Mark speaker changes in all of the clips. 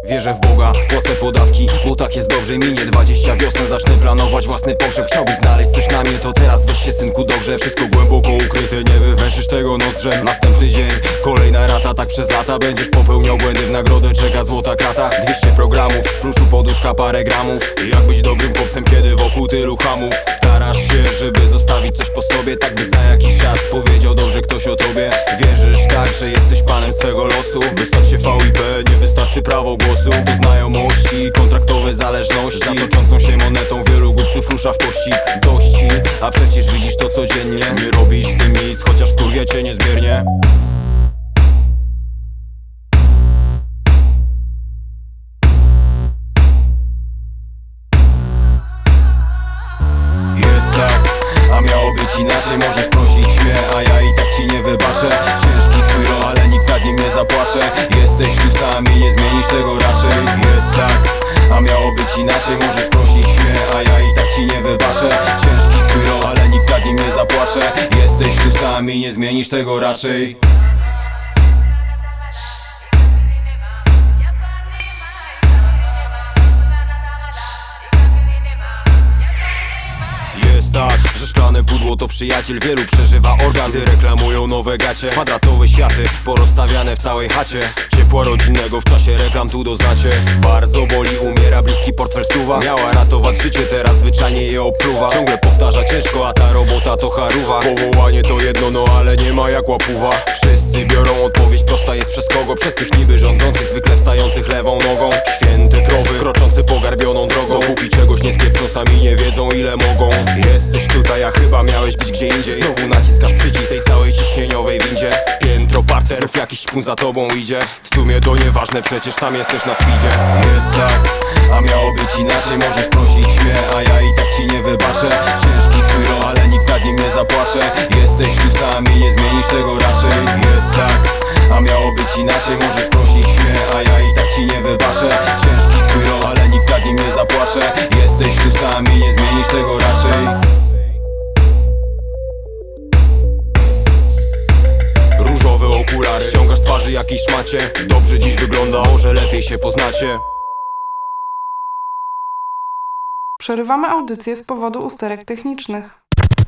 Speaker 1: Wierzę w Boga, płacę podatki, bo tak jest dobrze. Minie 20 wiosen, zacznę planować własny pogrzeb. Chciałbyś znaleźć coś na mnie, to teraz weź się synku dobrze. Wszystko głęboko ukryte, nie wywęszysz tego nozdrzem. Następny dzień, kolejna rata, tak przez lata. Będziesz popełniał błędy, w nagrodę czeka złota krata. 200 programów, w pluszu poduszka parę gramów. Jak być dobrym chłopcem, kiedy wokół tylu hamów. Starasz się, żeby zostawić coś po sobie, tak by za jakiś czas powiedział dobrze ktoś o tobie. Wierzysz tak, że jesteś panem swego losu. By stać się VIP, nie wystarczy prawo głosu. Do znajomości, kontraktowe zależności. Za toczącą się monetą wielu głupców rusza w pościg. Dości, a przecież widzisz to codziennie. Nie robisz z tym nic, chociaż wkurwia cię niezmiernie. Jest tak, a miało być inaczej. Możesz prosić mnie, a ja i tak ci nie wybaczę. Ciężki twój los, ale nikt nad nim nie zapłacze. Jesteś tu sam i nie zmienisz tego raczej. Jest tak, a miało być inaczej. Możesz prosić mnie, a ja i tak ci nie wybaczę. Ciężki twój los, ale nikt nad nim nie zapłacze. Jesteś tu sam i nie zmienisz tego raczej. Jest tak, że szklane pudło to przyjaciel. Wielu przeżywa orgazmy, reklamują nowe gacie. Kwadratowe światy porozstawiane w całej chacie. Ciepła rodzinnego w czasie reklam tu doznacie. Bardzo boli, umiera bliski, portfel stuwa. Miała ratować życie, teraz zwyczajnie je opluwa. Ciągle powtarza ciężko, a ta robota to charuwa. Powołanie to jedno, no ale nie ma jak łapuwa. Wszyscy biorą odpowiedź, prosta jest przez kogo? Przez tych niby rządzących, zwykle wstających lewą nogą. Święte krowy, kroczący pogarbioną drogą. Dopóki czegoś nie spieprzą, sami nie wiedzą ile mogą. Jesteś tutaj, a chyba miałeś być gdzie indziej. Znowu naciskasz przycisk tej całej ciśnieniowej windzie. Piętro, parter, znów jakiś szpun za tobą idzie. W sumie to nieważne, przecież sam jesteś na speedzie. Jest tak, a miało być inaczej. Możesz prosić mnie, a ja i tak ci nie wybaczę. Ciężki twój los, ale nikt nad nim nie zapłacze. Jesteś tu sam i nie zmienisz tego raczej. Jest tak, a miało być inaczej. Możesz prosić mnie, a ja i tak ci nie wybaczę. Ciężki twój los, ale nikt nad nim nie zapłacze. Jesteś tu sam i nie zmienisz tego raczej. Różowe okulary, ściągasz z twarzy jakiejś szmacie. Dobrze dziś wygląda, może lepiej się poznacie.
Speaker 2: Przerywamy audycję z powodu usterek technicznych.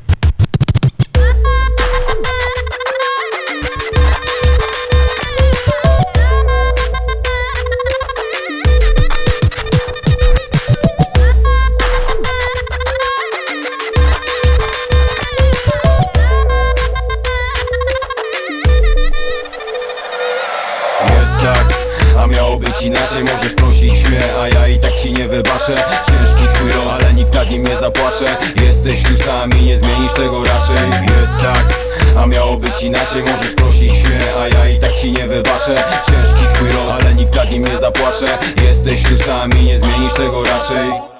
Speaker 1: Jest tak, a miało być inaczej. Możesz prosić mnie, a ja i tak ci nie wybaczę. Ciężki twój los, ale nikt nad nim nie zapłacze. Jesteś tu sam i nie zmienisz tego raczej. Jest tak, a miało być inaczej. Możesz prosić mnie, a ja i tak ci nie wybaczę. Ciężki twój los, ale nikt nad nim nie zapłacze. Jesteś tu sam i nie zmienisz tego raczej.